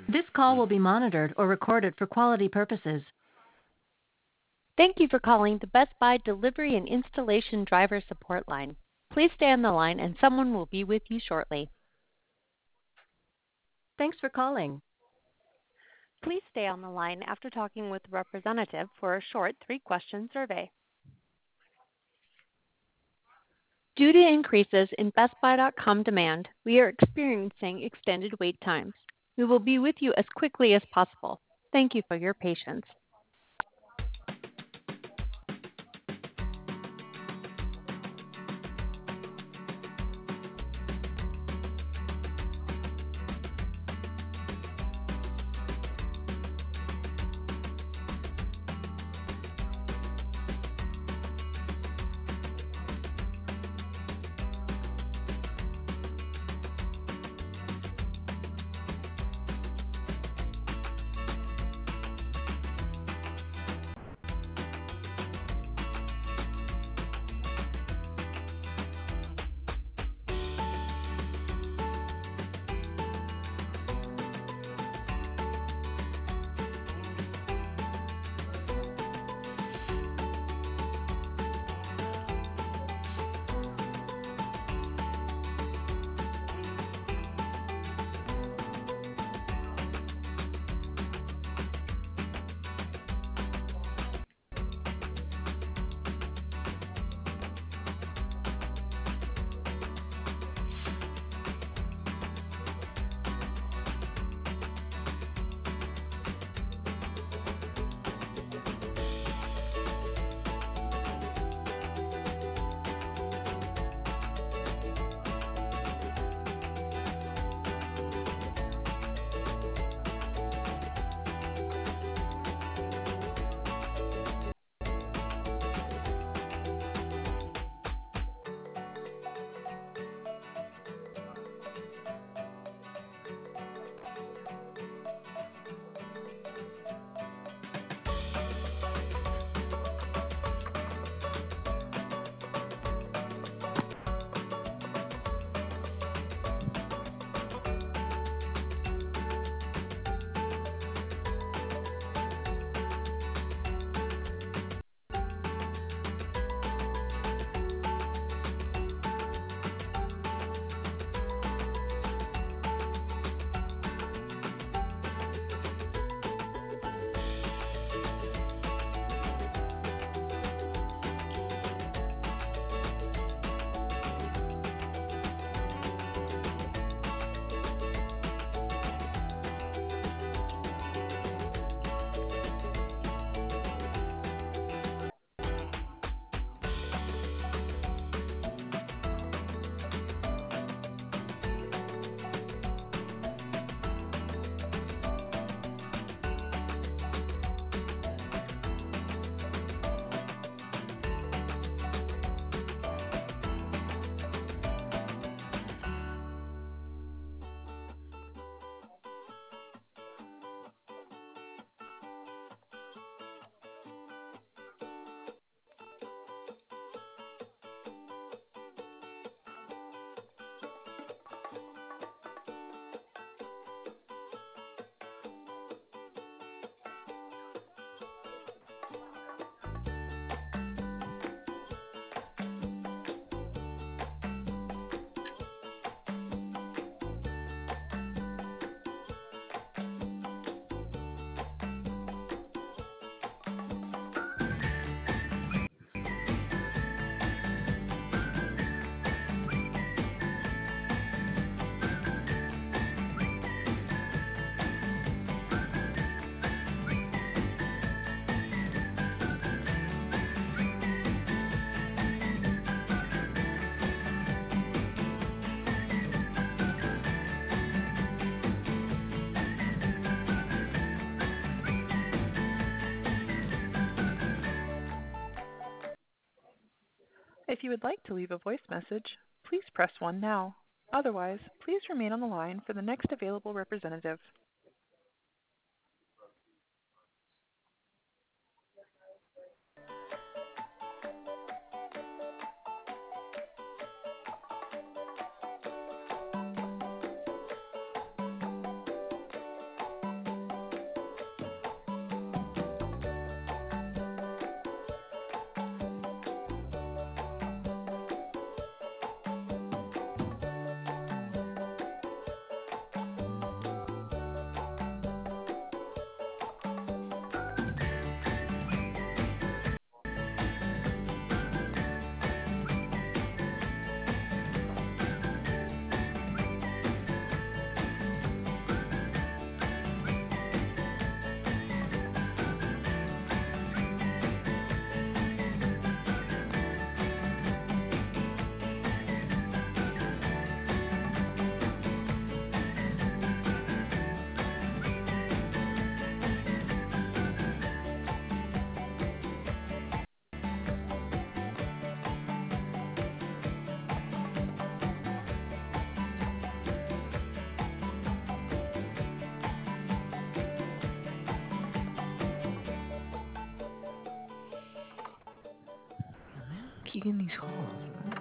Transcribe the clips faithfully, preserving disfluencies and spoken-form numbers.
This call will be monitored or recorded for quality purposes. Thank you for calling the Best Buy Delivery and Installation Driver Support Line. Please stay on the line and someone will be with you shortly. Thanks for calling. Please stay on the line after talking with a representative for a short three-question survey. Due to increases in Best Buy dot com demand, we are experiencing extended wait times. We will be with you as quickly as possible. Thank you for your patience. If you would like to leave a voice message, please press one now. Otherwise, please remain on the line for the next available representative. keep getting these calls, man?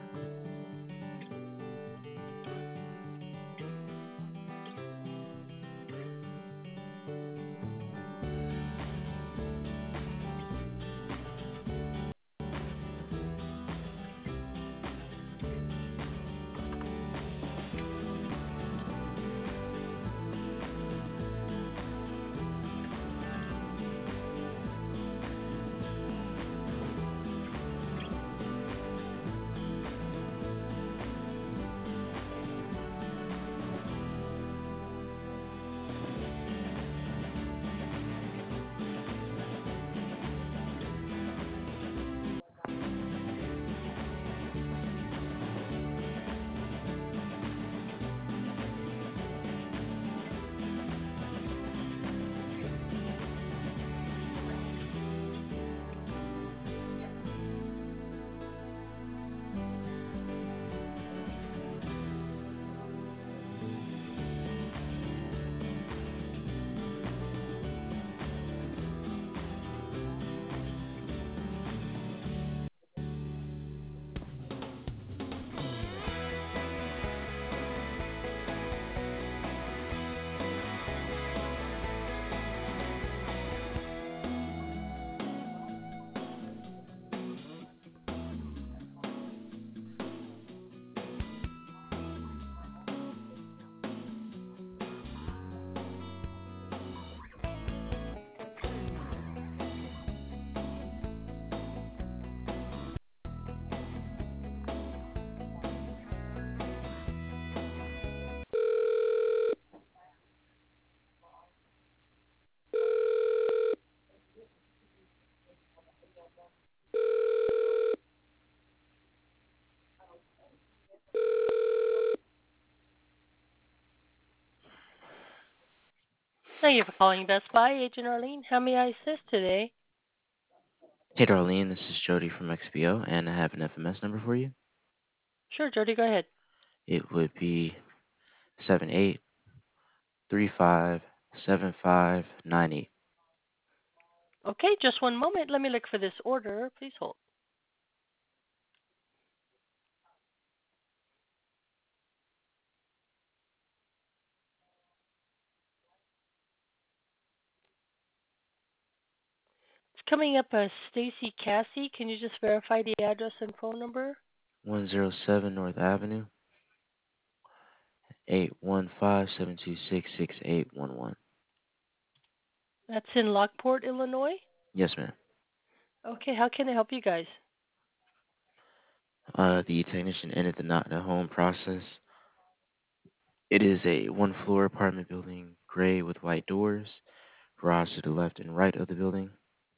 Thank you for calling Best Buy, Agent Arlene. How may I assist today? Hey, Darlene, this is Jody from X P O, and I have an F M S number for you. Sure, Jody, go ahead. It would be seven eight three five seven five nine eight. Okay, just one moment. Let me look for this order. Please hold. It's coming up as Stacy Cassie. Can you just verify the address and phone number? one oh seven North Avenue, eight one five seven two six six eight one one. That's in Lockport, Illinois. Yes, ma'am. Okay, how can I help you guys? Uh, the technician ended the not at home process. It is a one floor apartment building, gray with white doors, garage to the left and right of the building.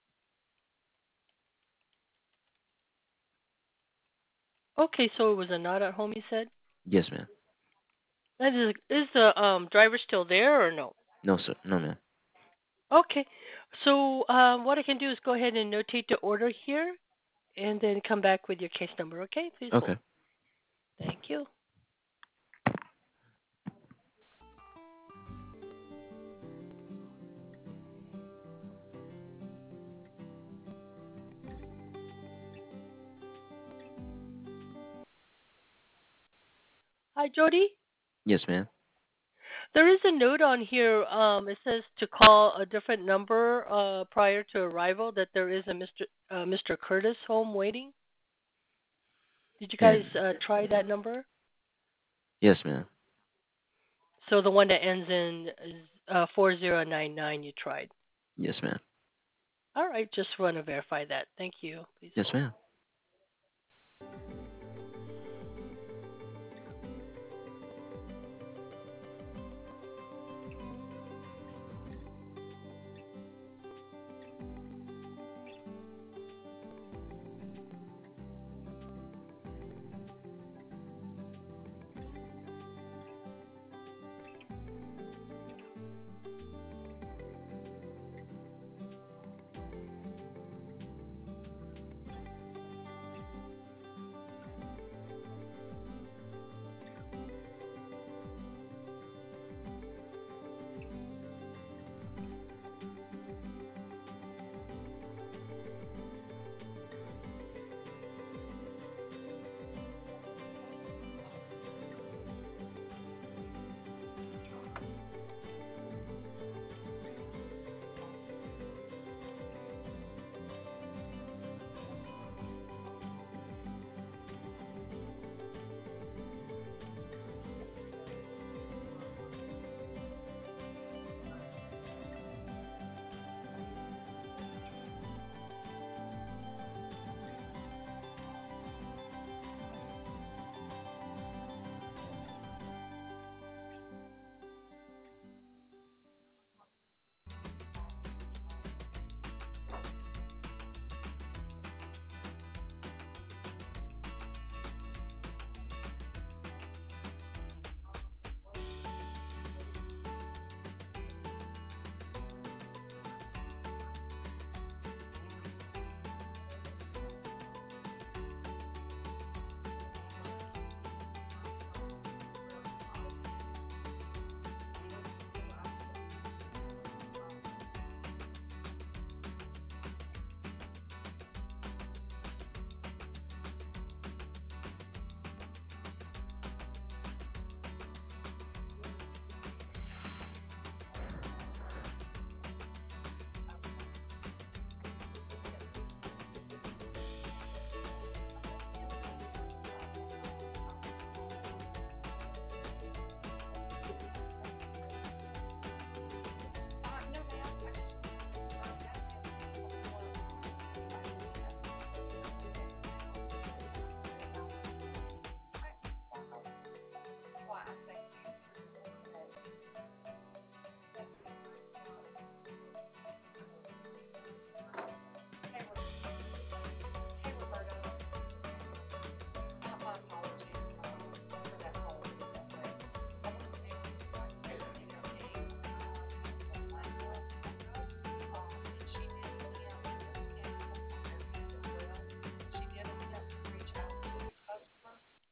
Okay, so it was a not at home, you said? Yes, ma'am. And is, is the um, driver still there or no? No, sir. No, ma'am. Okay, so um, what I can do is go ahead and notate the order here and then come back with your case number, okay? Please hold. Okay. Thank you. Hi, Jody. Yes, ma'am. There is a note on here. Um, it says to call a different number uh, prior to arrival. That there is a Mister Uh, Mister Curtis home waiting. Did you guys And uh, try that number? yes, ma'am. So the one that ends in uh, four zero nine nine. You tried. Yes, ma'am. All right. Just want to verify that. Thank you. Please Yes, hold. ma'am.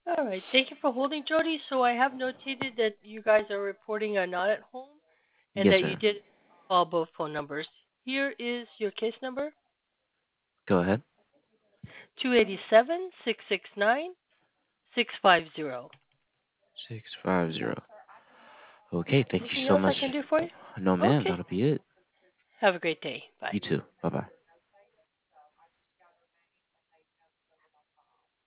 All right. Thank you for holding, Jody. So I have notated that you guys are reporting a not at home and Yes, that you sir. did call both phone numbers. Here is your case number: Go ahead. two eight seven, six six nine, six five zero. six five zero. Okay, thank you Anything so else I much. can do for you? No, ma'am, Okay. that'll be it. Have a great day. Bye. You too. Bye bye.